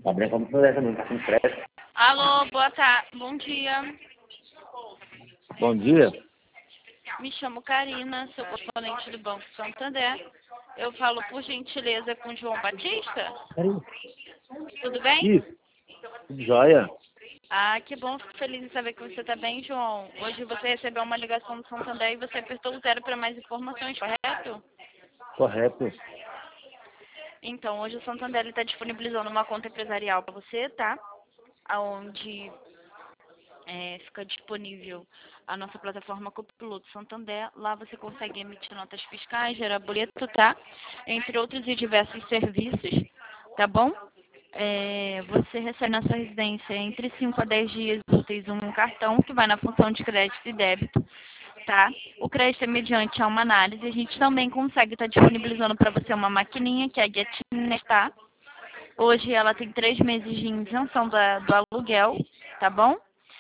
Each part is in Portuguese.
Tá bem, como você também tá com pressa. Alô, boa tarde, bom dia. Bom dia. Me chamo Karina, sou correspondente do Banco Santander. Eu falo por gentileza com João Batista. Tudo bem? Isso, tudo jóia? Ah, que bom, fico feliz em saber que você está bem, João. Hoje você recebeu uma ligação do Santander e você apertou o 0 para mais informações, correto? Correto. Então, hoje o Santander está disponibilizando uma conta empresarial para você, tá? Onde fica disponível a nossa plataforma Copiloto Santander. Lá você consegue emitir notas fiscais, gerar boleto, tá? Entre outros e diversos serviços, tá bom? Você recebe na sua residência entre 5 a 10 dias úteis um cartão que vai na função de crédito e débito, tá? O crédito é mediante uma análise. A gente também consegue estar disponibilizando para você uma maquininha, que é a GetNet, tá? Hoje ela tem 3 meses de isenção do aluguel, tá bom?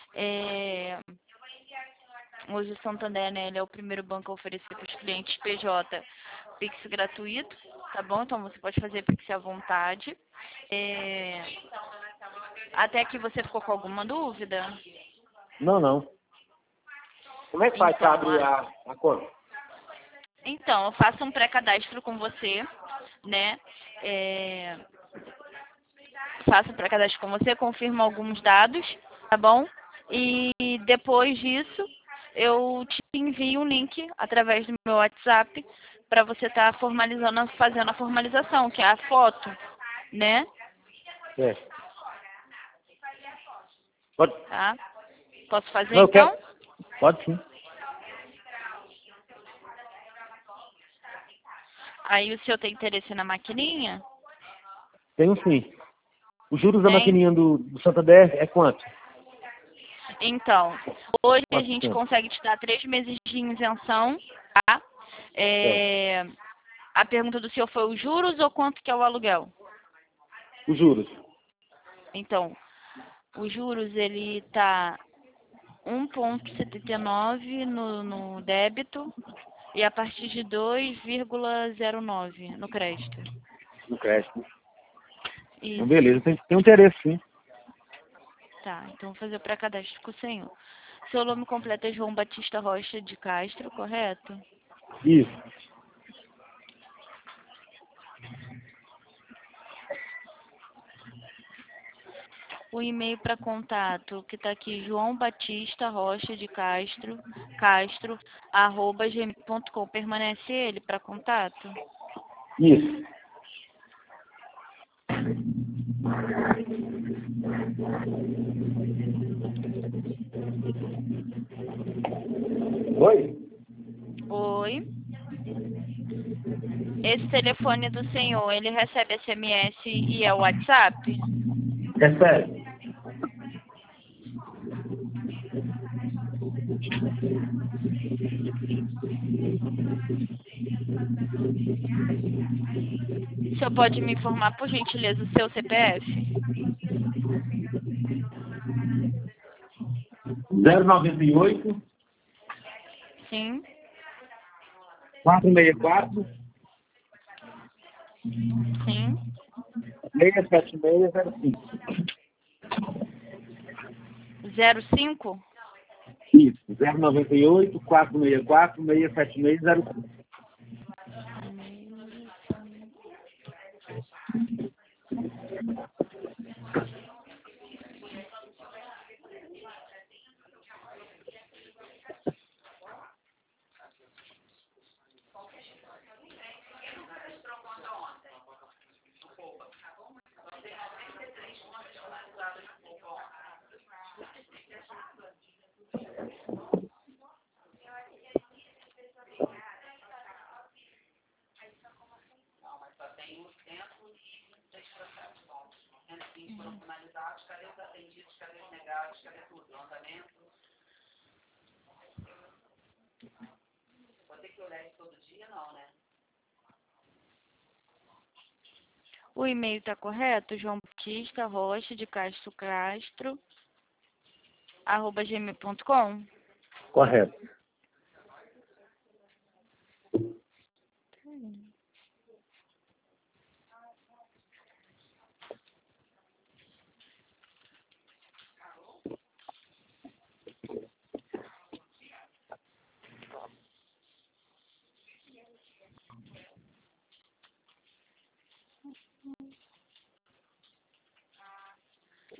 Hoje o Santander, né, ele é o primeiro banco a oferecer para os clientes PJ Pix gratuito, tá bom? Então você pode fazer Pix à vontade. Até aqui você ficou com alguma dúvida? Não. Como é que faz para abrir a conta? Então, eu faço um pré-cadastro com você, né? Faço um pré-cadastro com você, confirmo alguns dados, tá bom? E depois disso, eu te envio um link através do meu WhatsApp para você estar formalizando, fazendo a formalização, que é a foto, né? Pode? Tá? Posso fazer Não, eu então? quero. Pode sim. Aí o senhor tem interesse na maquininha? Tenho sim. Os juros da Tem? maquininha do Santander é quanto? Então, hoje a Quanto gente tempo? consegue te dar 3 meses de isenção, tá? É. A pergunta do senhor foi os juros ou quanto que é o aluguel? Os juros. Então, os juros ele tá 1,79 no débito e a partir de 2,09 no crédito. No crédito. Então, Isso. beleza. Tem interesse sim. Tá, então vou fazer o pré-cadastro com o senhor. Seu nome completo é João Batista Rocha de Castro, correto? Isso. O e-mail para contato que está aqui, João Batista Rocha de Castro, @gmail.com. Permanece ele para contato? Isso. Oi? Oi. Esse telefone do senhor, ele recebe SMS e é o WhatsApp? Recebe. O senhor pode me informar, por gentileza, o seu CPF? 098 Sim, 464 sim. 67605. 05? Isso. 098 464 67605. O e-mail está correto? João Batista Rocha de Castro @gmail.com. Correto.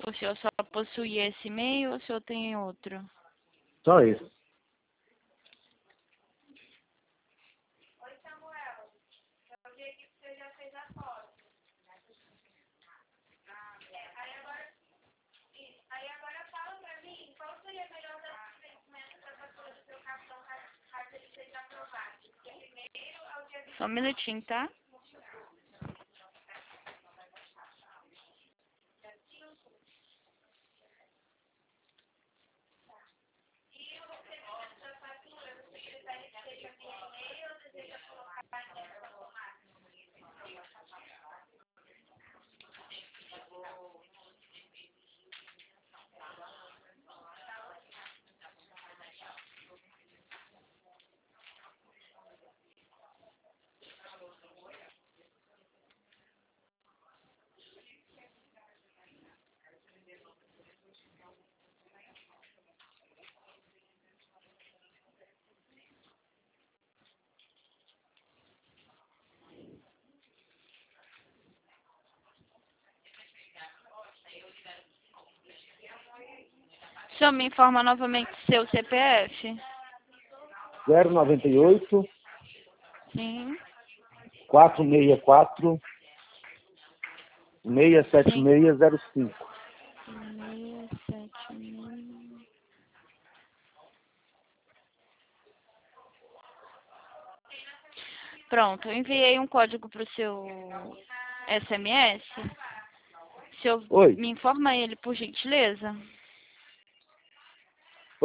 O senhor só possui esse e-mail ou o senhor tem outro? Só isso. Só um minutinho, tá? O senhor me informa novamente seu CPF? 098 Sim. 464 67605. 676. Pronto, eu enviei um código para o seu SMS. O senhor Oi, me informa ele, por gentileza? foi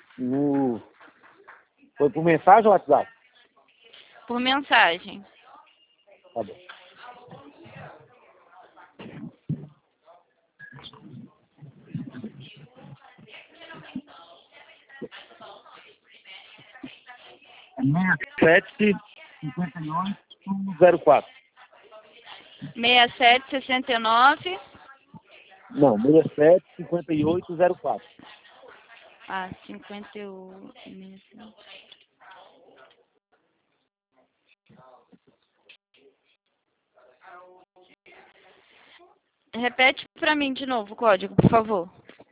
foi por mensagem ou WhatsApp? Por mensagem. Tá bom. Sete 5804. 6769. Não, 675804. Ah, 51. Repete para mim de novo o código, por favor.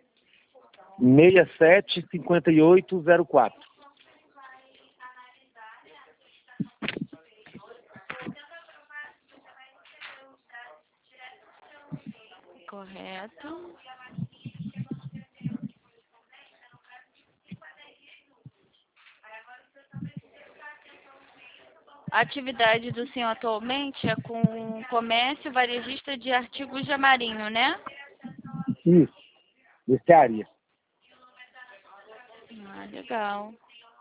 675804. Correto. A atividade do senhor atualmente é com comércio varejista de artigos de marinho, né? Isso, mercearia. Ah, legal.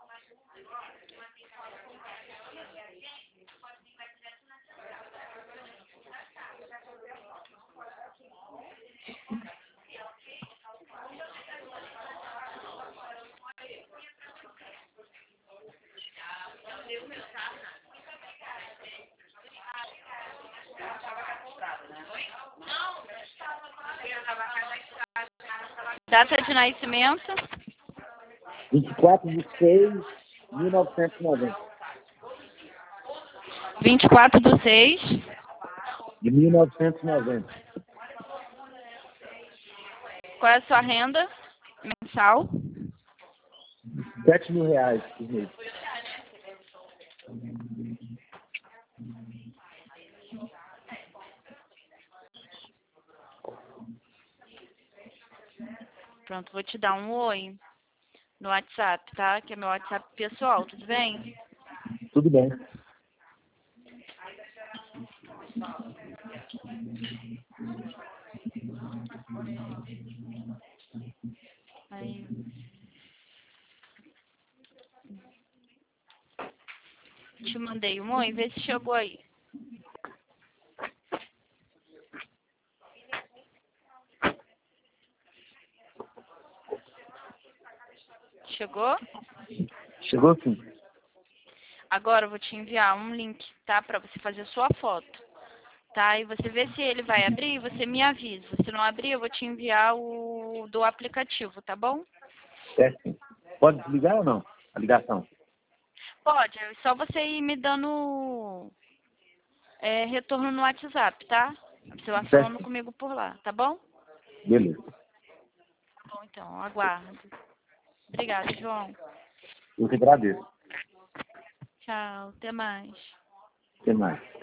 Data de nascimento? 24/6/1990. 24/6. De 1990. Qual é a sua renda mensal? R$ 7.000 por mês. Pronto, vou te dar um oi no WhatsApp, tá? Que é meu WhatsApp pessoal, tudo bem? Tudo bem. Aí. Te mandei um oi, vê se chegou aí. Chegou? Chegou sim. Agora eu vou te enviar um link, tá? Pra você fazer sua foto, tá? E você vê se ele vai abrir e você me avisa. Se não abrir, eu vou te enviar o do aplicativo, tá bom? É sim. Pode desligar ou não? A ligação. Pode, é só você ir me dando retorno no WhatsApp, tá? Você vai falando Certo. comigo por lá, tá bom? Beleza. Bom, então, aguardo. Obrigada, João. Eu que agradeço. Tchau, até mais. Até mais.